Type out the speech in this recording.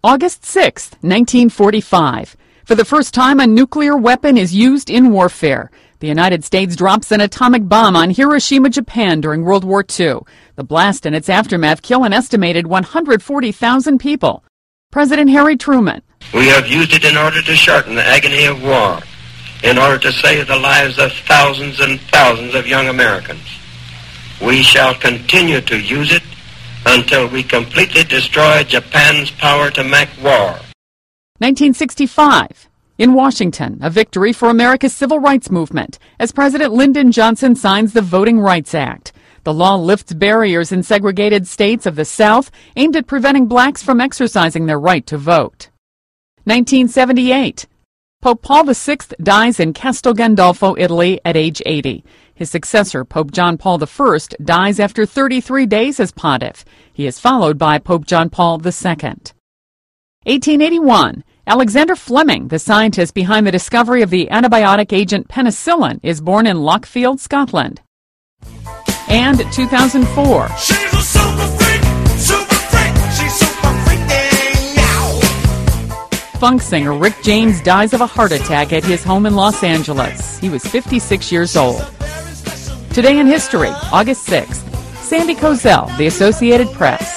August 6, 1945. For the first time, a nuclear weapon is used in warfare. The United States drops an atomic bomb on Hiroshima, Japan during World War II. The blast and its aftermath kill an estimated 140,000 people. President Harry Truman. We have used it in order to shorten the agony of war, in order to save the lives of thousands and thousands of young Americans. We shall continue to use it until we completely destroy Japan's power to make war. 1965. In Washington, a victory for America's civil rights movement as President Lyndon Johnson signs the Voting Rights Act. The law lifts barriers in segregated states of the South aimed at preventing blacks from exercising their right to vote. 1978. Pope Paul VI dies in Castel Gandolfo, Italy at age 80. His successor, Pope John Paul I, dies after 33 days as pontiff. He is followed by Pope John Paul II. 1881. Alexander Fleming, the scientist behind the discovery of the antibiotic agent penicillin, is born in Lockfield, Scotland. And 2004. She's a super freak, she's super freaking now. Funk singer Rick James dies of a heart attack at his home in Los Angeles. He was 56 years old. Today in history, August 6th. Sandy Kozel, The Associated Press.